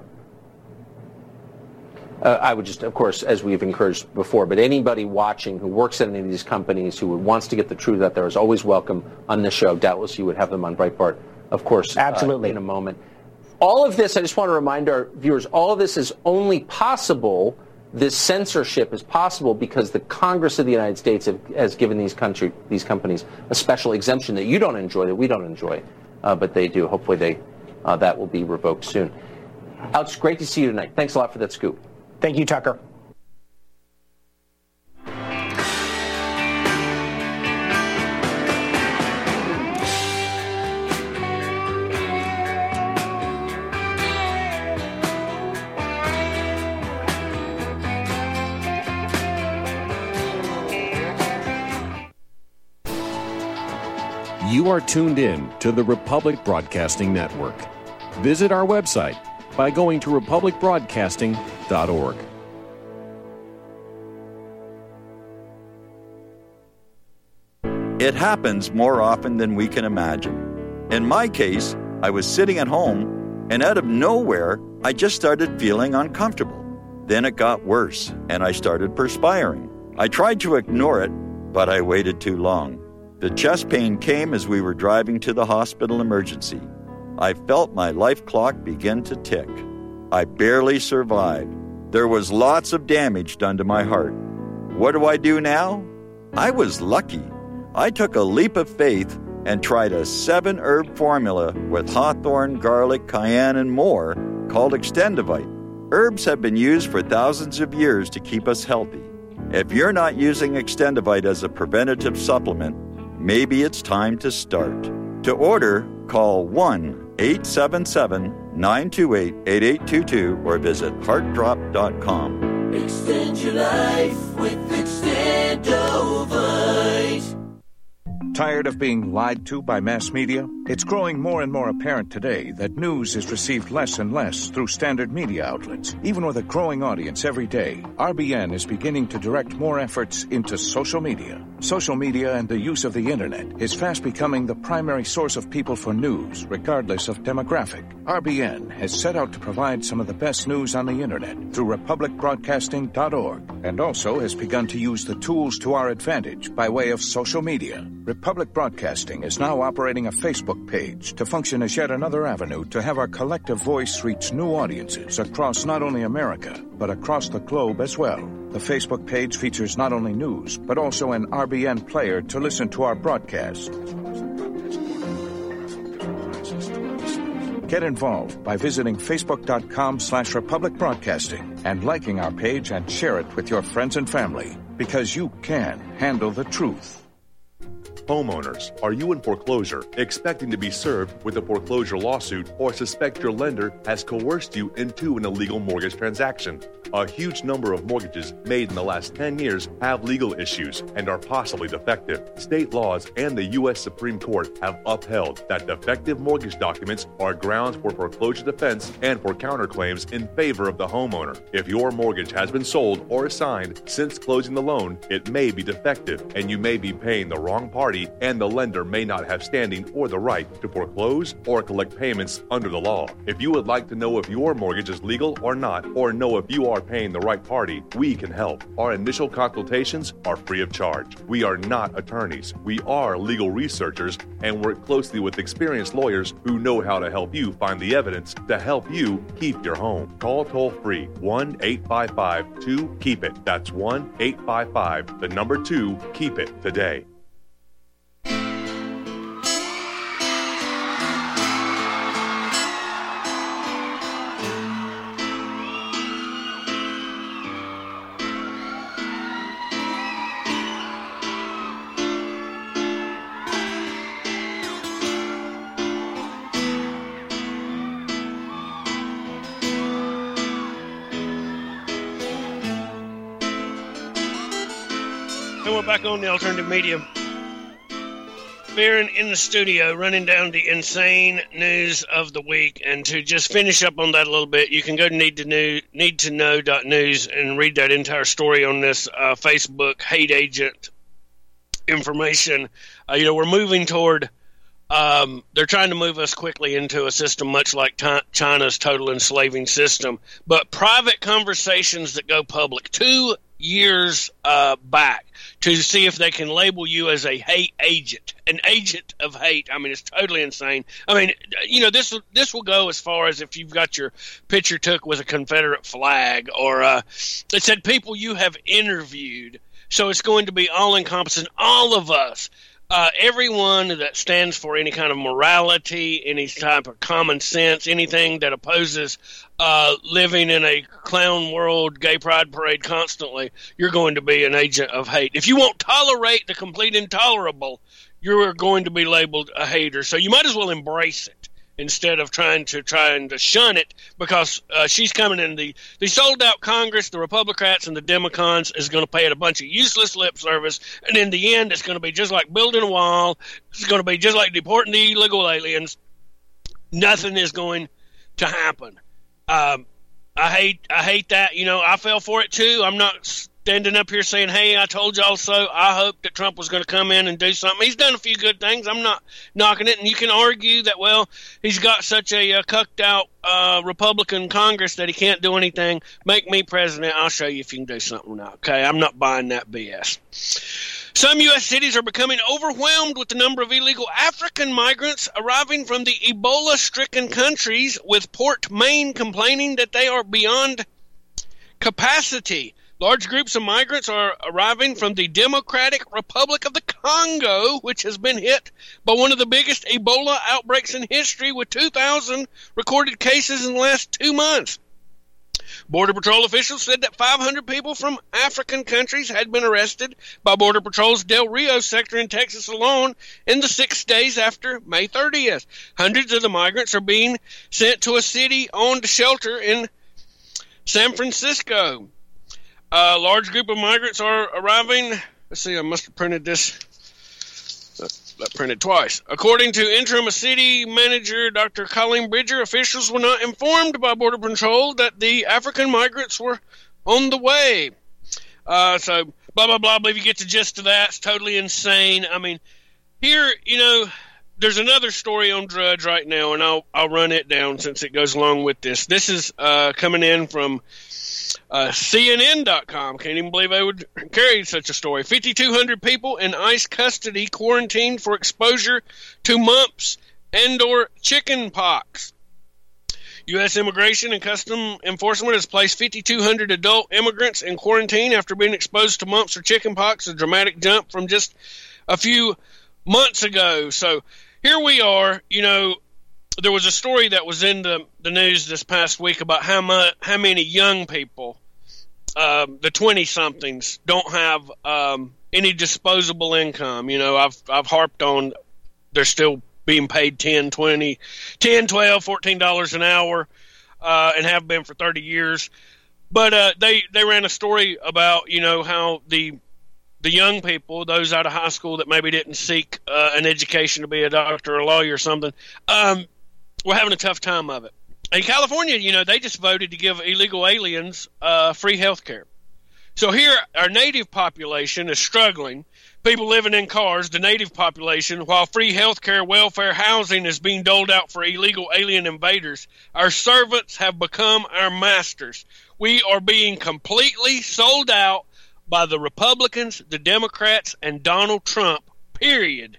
Uh, I would just, of course, as we've encouraged before, but anybody watching who works at any of these companies who wants to get the truth out there is always welcome on this show. Doubtless you would have them on Breitbart, of course, absolutely, uh, in a moment. All of this, I just want to remind our viewers, all of this is only possible, this censorship is possible because the Congress of the United States have, has given these country, these companies a special exemption that you don't enjoy, that we don't enjoy. Uh, but they do. Hopefully they, uh, that will be revoked soon. Alex, great to see you tonight. Thanks a lot for that scoop. Thank you, Tucker. You are tuned in to the Republic Broadcasting Network. Visit our website by going to republic broadcasting dot org. It happens more often than we can imagine. In my case, I was sitting at home, and out of nowhere, I just started feeling uncomfortable. Then it got worse, and I started perspiring. I tried to ignore it, but I waited too long. The chest pain came as we were driving to the hospital emergency. I felt my life clock begin to tick. I barely survived. There was lots of damage done to my heart. What do I do now? I was lucky. I took a leap of faith and tried a seven-herb formula with hawthorn, garlic, cayenne, and more called Extendivite. Herbs have been used for thousands of years to keep us healthy. If you're not using Extendivite as a preventative supplement, maybe it's time to start. To order, call one eight seven seven, nine two eight, eight eight two two or visit heart drop dot com. Extend your life with Extendovite. Tired of being lied to by mass media? It's growing more and more apparent today that news is received less and less through standard media outlets. Even with a growing audience every day, R B N is beginning to direct more efforts into social media. Social media and the use of the internet is fast becoming the primary source of people for news, regardless of demographic. R B N has set out to provide some of the best news on the internet through republic broadcasting dot org, and also has begun to use the tools to our advantage by way of social media. Republic Broadcasting is now operating a Facebook page to function as yet another avenue to have our collective voice reach new audiences across not only America, but across the globe as well. The Facebook page features not only news, but also an R B N player to listen to our broadcast. Get involved by visiting facebook.com slash Republic Broadcasting and liking our page and share it with your friends and family, because you can handle the truth. Homeowners, are you in foreclosure, expecting to be served with a foreclosure lawsuit, or suspect your lender has coerced you into an illegal mortgage transaction? A huge number of mortgages made in the last ten years have legal issues and are possibly defective. State laws and the U S Supreme Court have upheld that defective mortgage documents are grounds for foreclosure defense and for counterclaims in favor of the homeowner. If your mortgage has been sold or assigned since closing the loan, it may be defective, and you may be paying the wrong party, and the lender may not have standing or the right to foreclose or collect payments under the law. If you would like to know if your mortgage is legal or not, or know if you are paying the right party, we can help. Our initial consultations are free of charge. We are not attorneys. We are legal researchers and work closely with experienced lawyers who know how to help you find the evidence to help you keep your home. Call toll-free one eight five five two keep it. That's one eight five five, the number two, keep it today. Back on the alternative media. Baron in the studio, running down the insane news of the week. And to just finish up on that a little bit, you can go to need to know need to know dot news and read that entire story on this uh, Facebook hate agent information. Uh, you know, we're moving toward. Um, they're trying to move us quickly into a system much like t- China's total enslaving system, but private conversations that go public two years uh, back to see if they can label you as a hate agent, an agent of hate. I mean, it's totally insane. I mean, you know, this this will go as far as if you've got your picture took with a Confederate flag, or uh, it said people you have interviewed. So it's going to be all-encompassing, all of us. Uh, everyone that stands for any kind of morality, any type of common sense, anything that opposes uh, living in a clown world, gay pride parade constantly, you're going to be an agent of hate. If you won't tolerate the complete intolerable, you're going to be labeled a hater. So you might as well embrace it instead of trying to trying to shun it, because uh, she's coming in. The, the sold-out Congress, the Republicans and the Democrats is going to pay it a bunch of useless lip service, and in the end, it's going to be just like building a wall. It's going to be just like deporting the illegal aliens. Nothing is going to happen. Um, I hate I hate that. You know, I fell for it too. I'm not standing up here saying, hey, I told y'all so. I hoped that Trump was going to come in and do something. He's done a few good things. I'm not knocking it. And you can argue that, well, he's got such a uh, cucked out uh, Republican Congress that he can't do anything. Make me president. I'll show you if you can do something now. Okay, I'm not buying that B S. Some U S cities are becoming overwhelmed with the number of illegal African migrants arriving from the Ebola-stricken countries, with Port Maine complaining that they are beyond capacity. Large groups of migrants are arriving from the Democratic Republic of the Congo, which has been hit by one of the biggest Ebola outbreaks in history, with two thousand recorded cases in the last two months. Border Patrol officials said that five hundred people from African countries had been arrested by Border Patrol's Del Rio sector in Texas alone in the six days after May thirtieth. Hundreds of the migrants are being sent to a city-owned shelter in San Francisco. A large group of migrants are arriving. Let's see, I must have printed this. That printed twice. According to interim city manager Doctor Colleen Bridger, officials were not informed by Border Patrol that the African migrants were on the way. Uh, so, blah, blah, blah. I believe you get the gist of that. It's totally insane. I mean, here, you know, there's another story on Drudge right now, and I'll, I'll run it down since it goes along with this. This is uh, coming in from Uh, C N N dot com. Can't even believe they would carry such a story. fifty-two hundred people in ICE custody quarantined for exposure to mumps and or chicken pox. U S Immigration and Custom Enforcement has placed fifty-two hundred adult immigrants in quarantine after being exposed to mumps or chicken pox, a dramatic jump from just a few months ago. So here we are. You know, there was a story that was in the, the news this past week about how much, how many young people, um, the twenty-somethings, don't have um, any disposable income. You know, I've I've harped on they're still being paid ten, twenty, ten, twelve, fourteen dollars an hour, uh, and have been for thirty years. But uh, they they ran a story about, you know, how the the young people, those out of high school that maybe didn't seek uh, an education to be a doctor or a lawyer or something, um, were having a tough time of it. In California, you know, they just voted to give illegal aliens uh, free health care. So here, our native population is struggling. People living in cars, the native population, while free health care, welfare, housing is being doled out for illegal alien invaders. Our servants have become our masters. We are being completely sold out by the Republicans, the Democrats, and Donald Trump, period.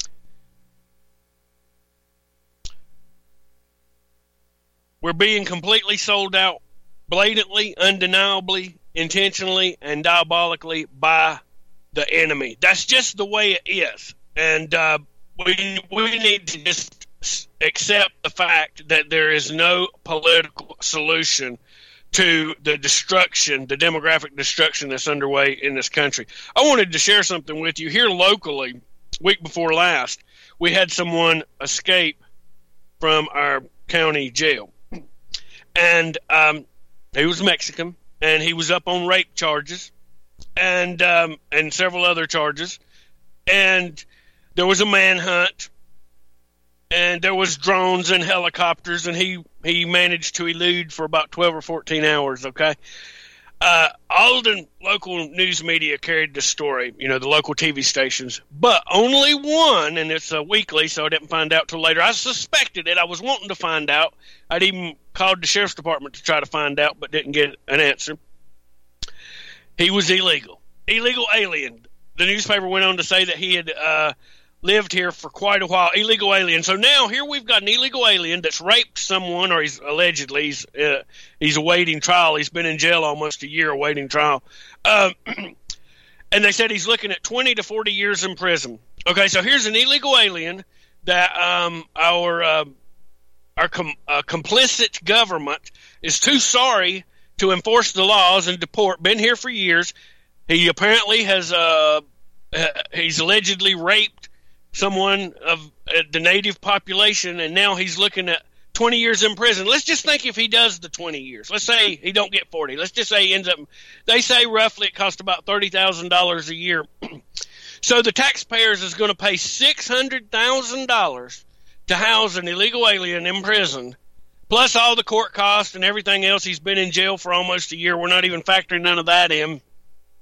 We're being completely sold out, blatantly, undeniably, intentionally, and diabolically by the enemy. That's just the way it is. And uh, we, we need to just accept the fact that there is no political solution to the destruction, the demographic destruction that's underway in this country. I wanted to share something with you. Here locally, week before last, we had someone escape from our county jail. And um, he was Mexican, and he was up on rape charges and um, and several other charges. And there was a manhunt, and there was drones and helicopters, and he, he managed to elude for about twelve or fourteen hours, okay? Uh, all the local news media carried the story, you know, the local T V stations, but only one, and it's a weekly, so I didn't find out till later. I suspected it. I was wanting to find out. I'd even called the sheriff's department to try to find out, but didn't get an answer. He was illegal. Illegal alien. The newspaper went on to say that he had uh, lived here for quite a while. Illegal alien. So now here we've got an illegal alien that's raped someone, or he's allegedly he's, uh, he's awaiting trial. He's been in jail almost a year awaiting trial. Um, and they said he's looking at twenty to forty years in prison. Okay, so here's an illegal alien that um, our uh, our com- uh, complicit government is too sorry to enforce the laws and deport. Been here for years. He apparently has uh, uh, he's allegedly raped someone of uh, the native population, and now he's looking at twenty years in prison. Let's just think if he does the twenty years. Let's say he don't get forty. Let's just say he ends up, they say roughly it costs about thirty thousand dollars a year. So the taxpayers is going to pay six hundred thousand dollars to house an illegal alien in prison, plus all the court costs and everything else. He's been in jail for almost a year. We're not even factoring none of that in.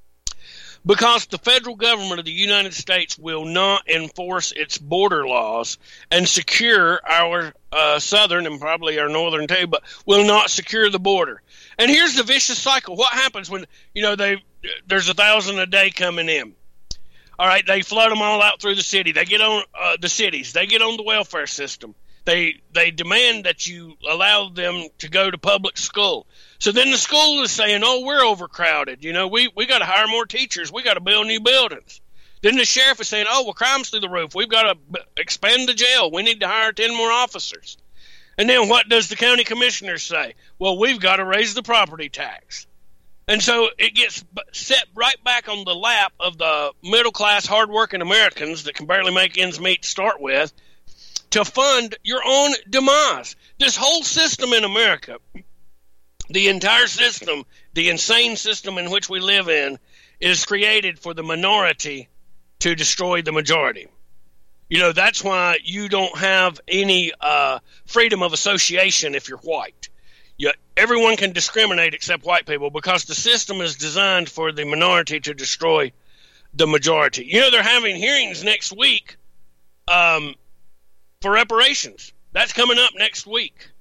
because the federal government of the United States will not enforce its border laws and secure our uh, southern and probably our northern too, but will not secure the border. And here's the vicious cycle. What happens when, you know, they there's a thousand a day coming in? All right, they flood them all out through the city. They get on uh, the cities. They get on the welfare system. They they demand that you allow them to go to public school. So then the school is saying, oh, we're overcrowded. You know, we, we got to hire more teachers. We got to build new buildings. Then the sheriff is saying, oh, well, crime's through the roof. We've got to expand the jail. We need to hire ten more officers. And then what does the county commissioner say? Well, we've got to raise the property tax. And so it gets set right back on the lap of the middle-class, hard-working Americans that can barely make ends meet to start with to fund your own demise. This whole system in America, the entire system, the insane system in which we live in, is created for the minority to destroy the majority. You know, that's why you don't have any uh, freedom of association if you're white. You, everyone can discriminate except white people because the system is designed for the minority to destroy the majority. You know, they're having hearings next week um, for reparations. That's coming up next week.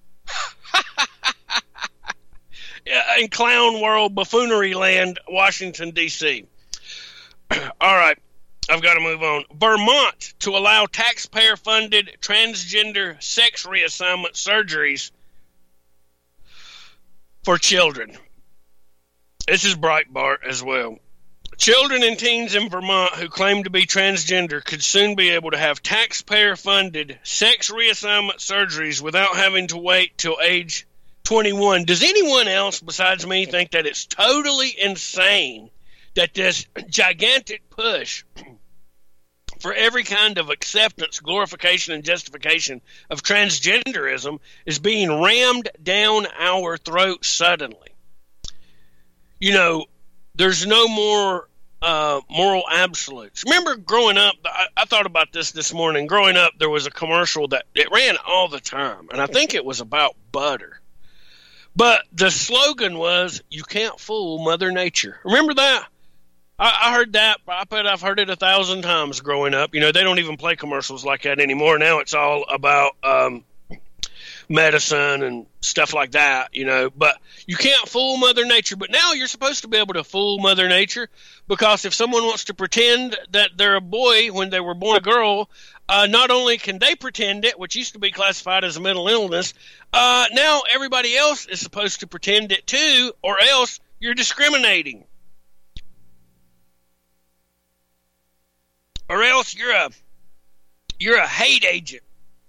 In clown world, buffoonery land, Washington, D C All right, I've got to move on. Vermont to allow taxpayer-funded transgender sex reassignment surgeries for children. This is Breitbart as well. Children and teens in Vermont who claim to be transgender could soon be able to have taxpayer-funded sex reassignment surgeries without having to wait till age twenty-one. Does anyone else besides me think that it's totally insane that this gigantic push for every kind of acceptance, glorification, and justification of transgenderism is being rammed down our throats suddenly? You know, there's no more uh, moral absolutes. Remember growing up, I, I thought about this this morning. Growing up, there was a commercial that it ran all the time, and I think it was about butter. But the slogan was, you can't fool Mother Nature. Remember that? I, I heard that. I bet I've heard it a thousand times growing up. You know, they don't even play commercials like that anymore. Now it's all about um, medicine and stuff like that, you know. But you can't fool Mother Nature. But now you're supposed to be able to fool Mother Nature because if someone wants to pretend that they're a boy when they were born a girl, Uh, not only can they pretend it, which used to be classified as a mental illness, uh, now everybody else is supposed to pretend it too, or else you're discriminating. Or else you're a you're a hate agent.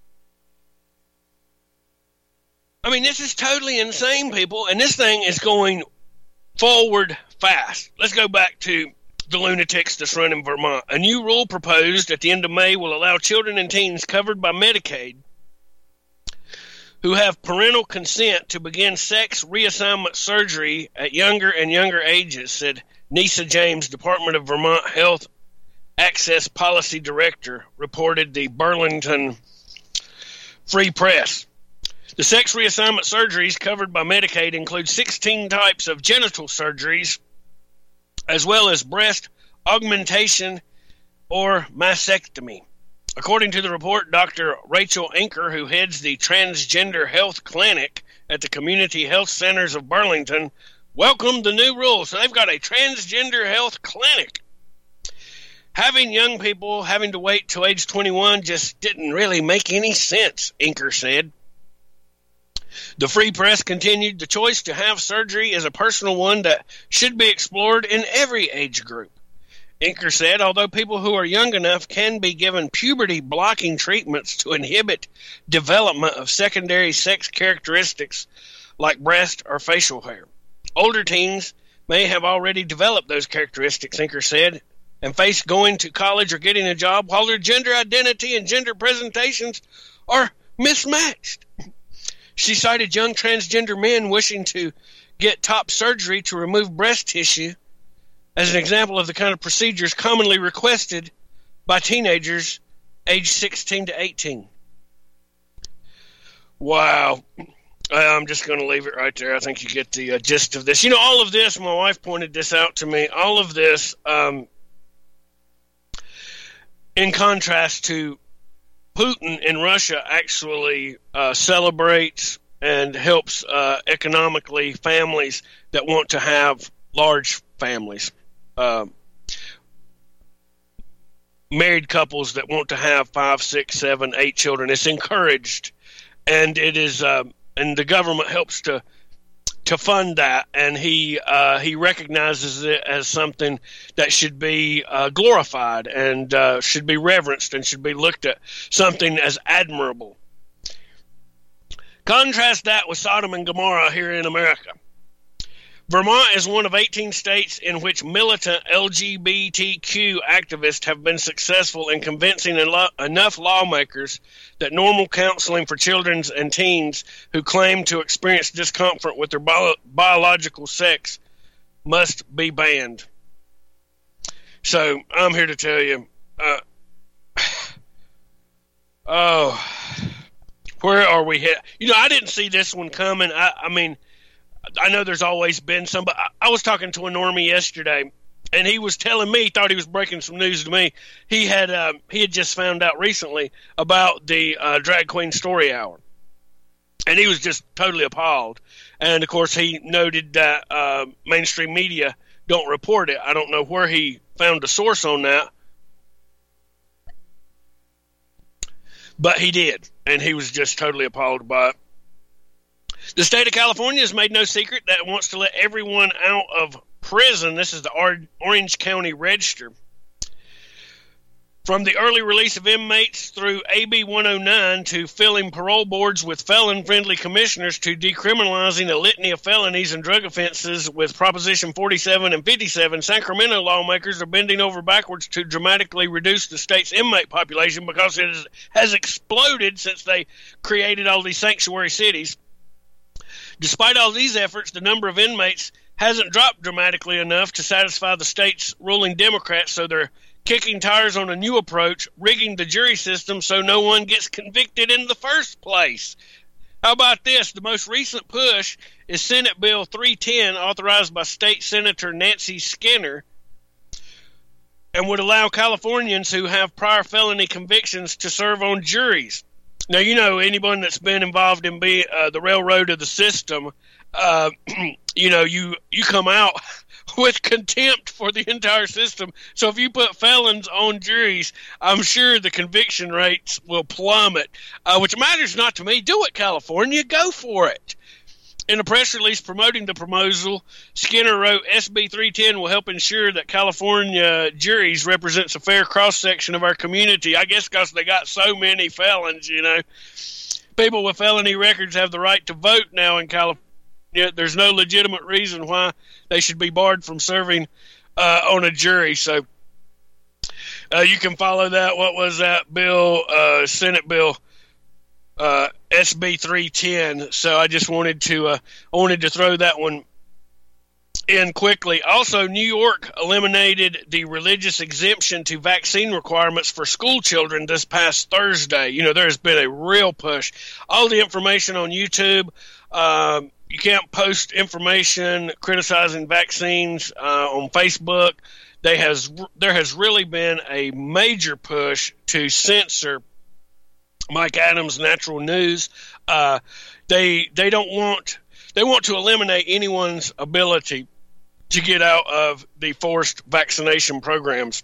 I mean, this is totally insane, people, and this thing is going forward fast. Let's go back to the lunatics that's running Vermont. A new rule proposed at the end of May will allow children and teens covered by Medicaid who have parental consent to begin sex reassignment surgery at younger and younger ages, said Nisa James, Department of Vermont Health Access Policy Director, reported the Burlington Free Press. The sex reassignment surgeries covered by Medicaid include sixteen types of genital surgeries, as well as breast augmentation or mastectomy. According to the report, Doctor Rachel Anker, who heads the Transgender Health Clinic at the Community Health Centers of Burlington, welcomed the new rule. So they've got a transgender health clinic. Having young people having to wait till age twenty-one just didn't really make any sense, Anker said. The Free Press continued, the choice to have surgery is a personal one that should be explored in every age group. Anker said, although people who are young enough can be given puberty-blocking treatments to inhibit development of secondary sex characteristics like breast or facial hair. Older teens may have already developed those characteristics, Anker said, and face going to college or getting a job while their gender identity and gender presentations are mismatched. She cited young transgender men wishing to get top surgery to remove breast tissue as an example of the kind of procedures commonly requested by teenagers aged sixteen to eighteen. Wow. I'm just going to leave it right there. I think you get the uh, gist of this. You know, all of this, my wife pointed this out to me, all of this, um, in contrast to Putin in Russia, actually uh, celebrates and helps uh, economically families that want to have large families, uh, married couples that want to have five, six, seven, eight children. It's encouraged, and it is... Uh, And the government helps to to fund that, and he uh, he recognizes it as something that should be uh, glorified and uh, should be reverenced and should be looked at, something as admirable. Contrast that with Sodom and Gomorrah here in America. Vermont is one of eighteen states in which militant L G B T Q activists have been successful in convincing enough lawmakers that normal counseling for children and teens who claim to experience discomfort with their bio- biological sex must be banned. So I'm here to tell you, uh, oh, where are we headed? You know, I didn't see this one coming. I, I mean, I know there's always been some, but I, I was talking to a normie yesterday, and he was telling me, he thought he was breaking some news to me. He had uh, he had just found out recently about the uh, Drag Queen Story Hour, and he was just totally appalled. And of course, he noted that uh, mainstream media don't report it. I don't know where he found a source on that, but he did, and he was just totally appalled by it. The state of California has made no secret that it wants to let everyone out of prison. This is the Orange County Register. From the early release of inmates through A B one oh nine to filling parole boards with felon-friendly commissioners to decriminalizing a litany of felonies and drug offenses with Proposition forty-seven and fifty-seven, Sacramento lawmakers are bending over backwards to dramatically reduce the state's inmate population because it has exploded since they created all these sanctuary cities. Despite all these efforts, the number of inmates hasn't dropped dramatically enough to satisfy the state's ruling Democrats, so they're kicking tires on a new approach, rigging the jury system so no one gets convicted in the first place. How about this? The most recent push is Senate Bill three ten, authorized by State Senator Nancy Skinner, and would allow Californians who have prior felony convictions to serve on juries. Now, you know, anyone that's been involved in be, uh, the railroad of the system, uh, you know, you, you come out with contempt for the entire system. So if you put felons on juries, I'm sure the conviction rates will plummet, uh, which matters not to me. Do it, California. Go for it. In a press release promoting the proposal, Skinner wrote, S B three ten will help ensure that California juries represents a fair cross-section of our community. I guess because they got so many felons, you know. People with felony records have the right to vote now in California. There's no legitimate reason why they should be barred from serving uh, on a jury. So uh, you can follow that. What was that bill? Uh, Senate Bill Uh, S B three ten. So I just wanted to uh, I wanted to throw that one in quickly. Also, New York eliminated the religious exemption to vaccine requirements for school children this past Thursday. You know, there has been a real push. All the information on YouTube. Um, you can't post information criticizing vaccines uh, on Facebook. They has there has really been a major push to censor Mike Adams' Natural News. Uh, they they don't want they want to eliminate anyone's ability to get out of the forced vaccination programs.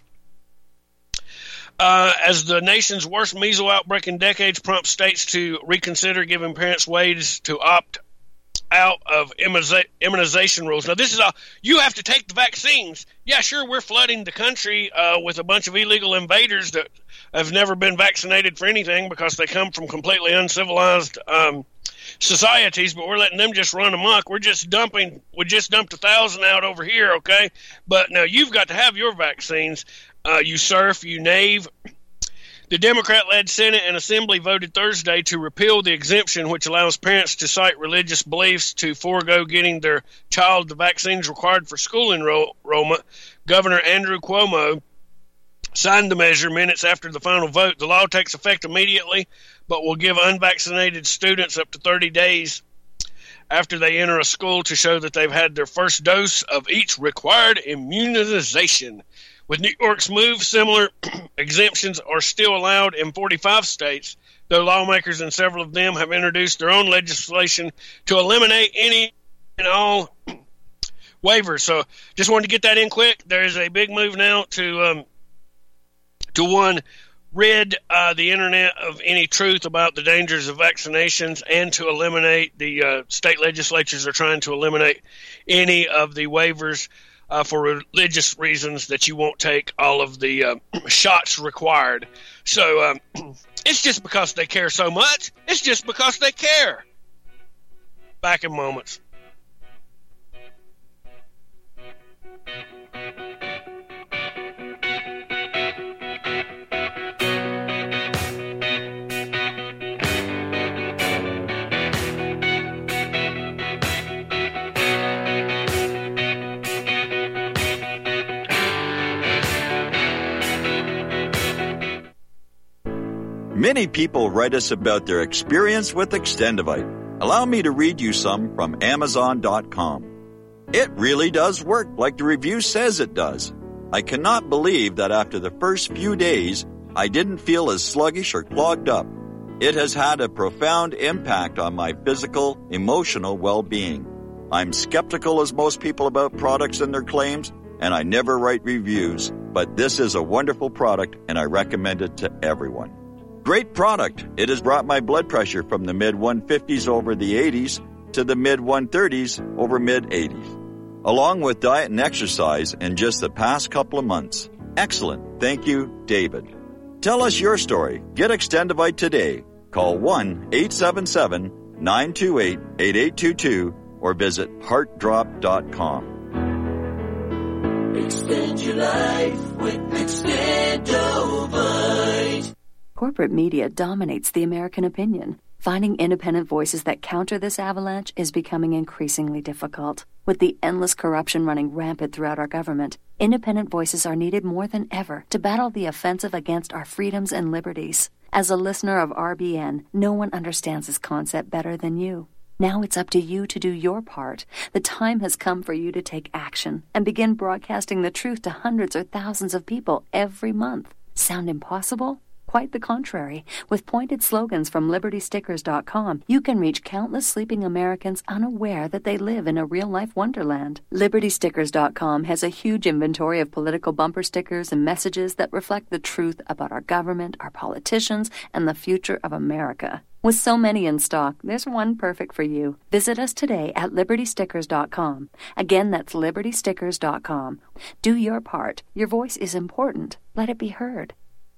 Uh, as the nation's worst measles outbreak in decades prompts states to reconsider giving parents ways to opt out of immuniza- immunization rules. Now, this is all you have to take the vaccines. Yeah, sure, we're flooding the country uh, with a bunch of illegal invaders that have never been vaccinated for anything because they come from completely uncivilized um, societies, but we're letting them just run amok. We're just dumping, we just dumped a thousand out over here, okay? But now you've got to have your vaccines. Uh, you surf, you nave. The Democrat-led Senate and Assembly voted Thursday to repeal the exemption which allows parents to cite religious beliefs to forego getting their child the vaccines required for school enroll- enrollment. Governor Andrew Cuomo signed the measure minutes after the final vote. The law takes effect immediately, but will give unvaccinated students up to thirty days after they enter a school to show that they've had their first dose of each required immunization. With New York's move, similar exemptions are still allowed in forty-five states, though lawmakers in several of them have introduced their own legislation to eliminate any and all waivers. So just wanted to get that in quick. There is a big move now to, um, to one, rid uh, the internet of any truth about the dangers of vaccinations, and to eliminate the uh, state legislatures are trying to eliminate any of the waivers uh, for religious reasons that you won't take all of the uh, shots required. So um, it's just because they care so much. It's just because they care. Back in moments. Many people write us about their experience with Extendivite. Allow me to read you some from Amazon dot com. It really does work like the review says it does. I cannot believe that after the first few days, I didn't feel as sluggish or clogged up. It has had a profound impact on my physical, emotional well-being. I'm skeptical as most people about products and their claims, and I never write reviews, but this is a wonderful product and I recommend it to everyone. Great product. It has brought my blood pressure from the mid one fifties over the eighties to the mid one thirties over mid eighties, along with diet and exercise in just the past couple of months. Excellent. Thank you, David. Tell us your story. Get Extendivite today. Call one eight seven seven, nine two eight, eight eight two two or visit heart drop dot com. Extend your life with Extendovite. Corporate media dominates the American opinion. Finding independent voices that counter this avalanche is becoming increasingly difficult. With the endless corruption running rampant throughout our government, independent voices are needed more than ever to battle the offensive against our freedoms and liberties. As a listener of R B N, no one understands this concept better than you. Now it's up to you to do your part. The time has come for you to take action and begin broadcasting the truth to hundreds or thousands of people every month. Sound impossible? Quite the contrary. With pointed slogans from Liberty Stickers dot com, you can reach countless sleeping Americans unaware that they live in a real-life wonderland. Liberty Stickers dot com has a huge inventory of political bumper stickers and messages that reflect the truth about our government, our politicians, and the future of America. With so many in stock, there's one perfect for you. Visit us today at Liberty Stickers dot com. Again, that's Liberty Stickers dot com. Do your part. Your voice is important. Let it be heard.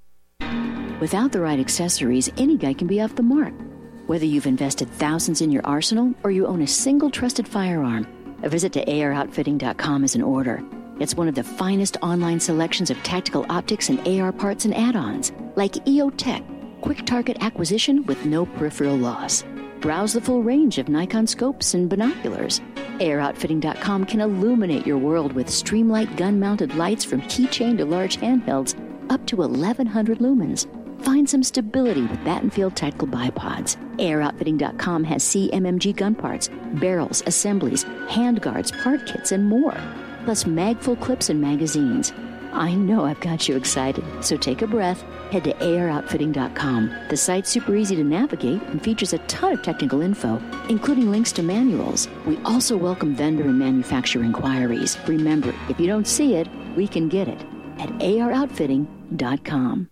Without the right accessories, any guy can be off the mark. Whether you've invested thousands in your arsenal or you own a single trusted firearm, a visit to A R outfitting dot com is in order. It's one of the finest online selections of tactical optics and A R parts and add-ons, like E O Tech, quick target acquisition with no peripheral loss. Browse the full range of Nikon scopes and binoculars. A R outfitting dot com can illuminate your world with Streamlight gun-mounted lights from keychain to large handhelds, up to eleven hundred lumens. Find some stability with Battenfield Tactical Bipods. A R outfitting dot com has C M M G gun parts, barrels, assemblies, handguards, part kits, and more. Plus mag-full clips and magazines. I know I've got you excited, so take a breath. Head to A R outfitting dot com. The site's super easy to navigate and features a ton of technical info, including links to manuals. We also welcome vendor and manufacturer inquiries. Remember, if you don't see it, we can get it at A R outfitting dot com.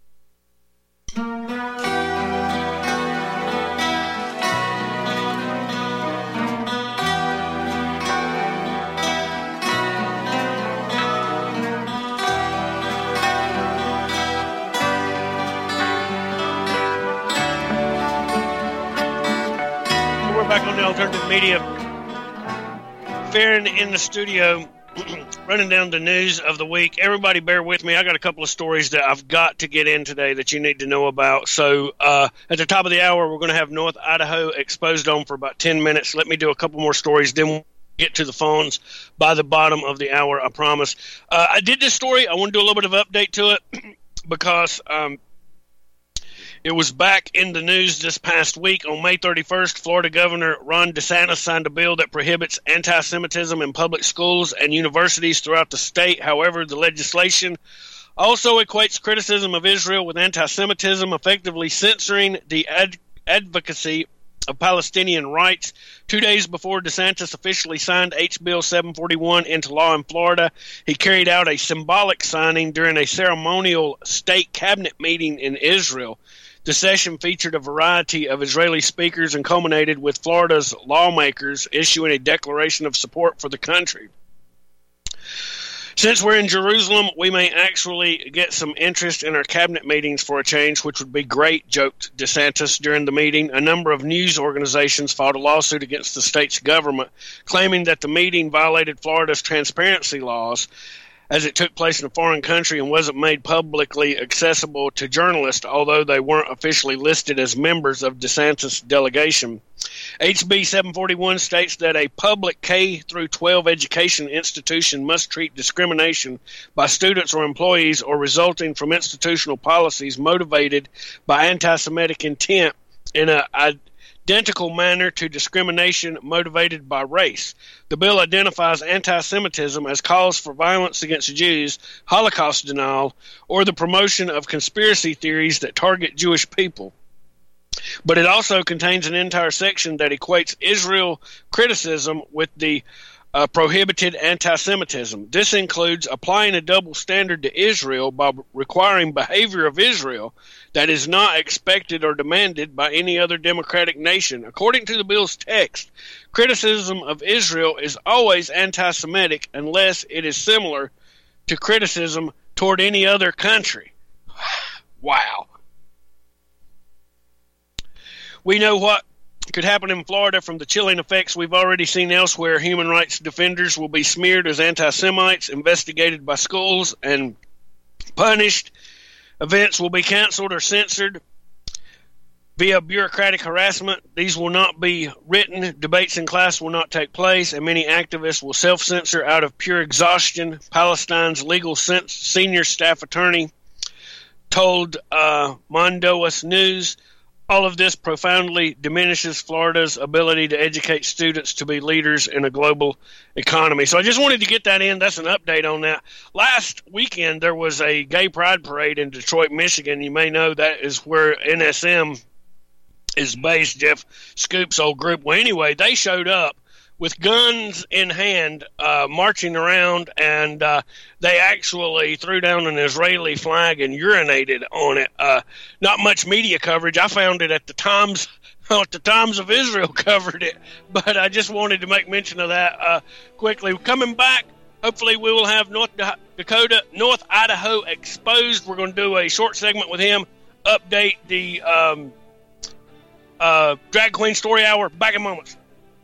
We're back on the alternative media. Farron in the studio. Running down the news of the week. Everybody bear with me. I got a couple of stories that I've got to get in today that you need to know about. So uh, at the top of the hour, we're going to have North Idaho exposed on for about ten minutes. Let me do a couple more stories. Then we'll get to the phones by the bottom of the hour, I promise. Uh, I did this story. I want to do a little bit of update to it because um, It was back in the news this past week. On May thirty-first, Florida Governor Ron DeSantis signed a bill that prohibits anti-Semitism in public schools and universities throughout the state. However, the legislation also equates criticism of Israel with anti-Semitism, effectively censoring the ad- advocacy of Palestinian rights. Two days before DeSantis officially signed H B seven forty-one into law in Florida, he carried out a symbolic signing during a ceremonial state cabinet meeting in Israel. The session featured a variety of Israeli speakers and culminated with Florida's lawmakers issuing a declaration of support for the country. Since we're in Jerusalem, we may actually get some interest in our cabinet meetings for a change, which would be great, joked DeSantis during the meeting. A number of news organizations filed a lawsuit against the state's government, claiming that the meeting violated Florida's transparency laws, as it took place in a foreign country and wasn't made publicly accessible to journalists, although they weren't officially listed as members of DeSantis' delegation. H B seven forty-one states that a public K through twelve education institution must treat discrimination by students or employees or resulting from institutional policies motivated by anti-Semitic intent in a identical manner to discrimination motivated by race. The bill identifies anti-Semitism as cause for violence against Jews, Holocaust denial, or the promotion of conspiracy theories that target Jewish people. But it also contains an entire section that equates Israel criticism with the uh, prohibited anti-Semitism. This includes applying a double standard to Israel by requiring behavior of Israel that is not expected or demanded by any other democratic nation. According to the bill's text, criticism of Israel is always anti-Semitic unless it is similar to criticism toward any other country. Wow. We know what could happen in Florida from the chilling effects we've already seen elsewhere. Human rights defenders will be smeared as anti-Semites, investigated by schools, and punished. Events will be canceled or censored via bureaucratic harassment. These will not be written. Debates in class will not take place, and many activists will self-censor out of pure exhaustion. Palestine's legal senior staff attorney told uh, Mondoas News, all of this profoundly diminishes Florida's ability to educate students to be leaders in a global economy. So I just wanted to get that in. That's an update on that. Last weekend, there was a gay pride parade in Detroit, Michigan. You may know that is where N S M is based, Jeff Scoop's old group. Well, anyway, they showed up with guns in hand, uh, marching around, and uh, they actually threw down an Israeli flag and urinated on it. Uh, not much media coverage. I found it at the Times. At the Times of Israel covered it, but I just wanted to make mention of that uh, quickly. Coming back, hopefully we will have North Dakota, North Idaho exposed. We're going to do a short segment with him, update the um, uh, Drag Queen Story Hour. Back in moments.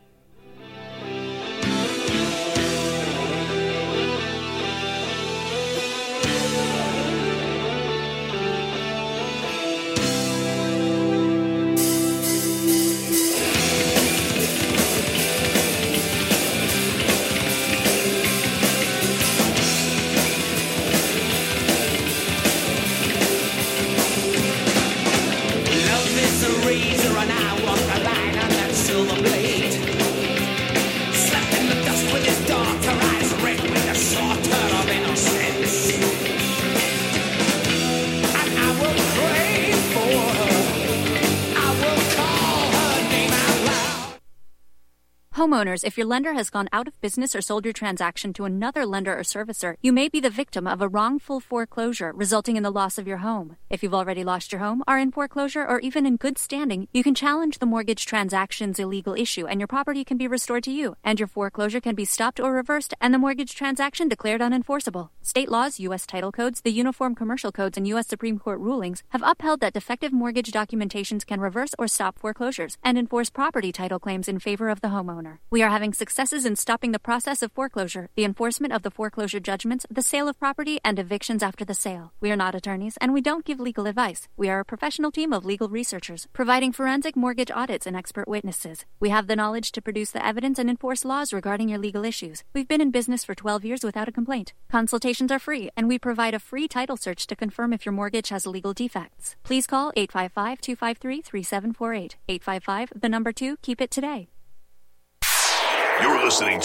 Homeowners, if your lender has gone out of business or sold your transaction to another lender or servicer, you may be the victim of a wrongful foreclosure, resulting in the loss of your home. If you've already lost your home, are in foreclosure, or even in good standing, you can challenge the mortgage transaction's illegal issue, and your property can be restored to you, and your foreclosure can be stopped or reversed, and the mortgage transaction declared unenforceable. State laws, U S title codes, the Uniform Commercial Codes, and U S Supreme Court rulings have upheld that defective mortgage documentations can reverse or stop foreclosures and enforce property title claims in favor of the homeowner. more. We are having successes in stopping the process of foreclosure, the enforcement of the foreclosure judgments, the sale of property, and evictions after the sale. We are not attorneys, and we don't give legal advice. We are a professional team of legal researchers, providing forensic mortgage audits and expert witnesses. We have the knowledge to produce the evidence and enforce laws regarding your legal issues. We've been in business for twelve years without a complaint. Consultations are free, and we provide a free title search to confirm if your mortgage has legal defects. Please call eight five five, two five three, three seven four eight. eight five five, the number two, keep it today. You're listening